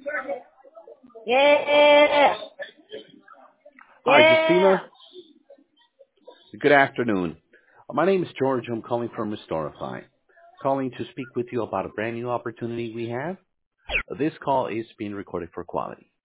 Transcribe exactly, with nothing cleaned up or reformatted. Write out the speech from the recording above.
Yeah. Hi, Yeah. Justina. Good afternoon. Uh, My name is George. I'm calling from Restorify. Calling to speak with you about a brand new opportunity we have. Uh, This call is being recorded for quality.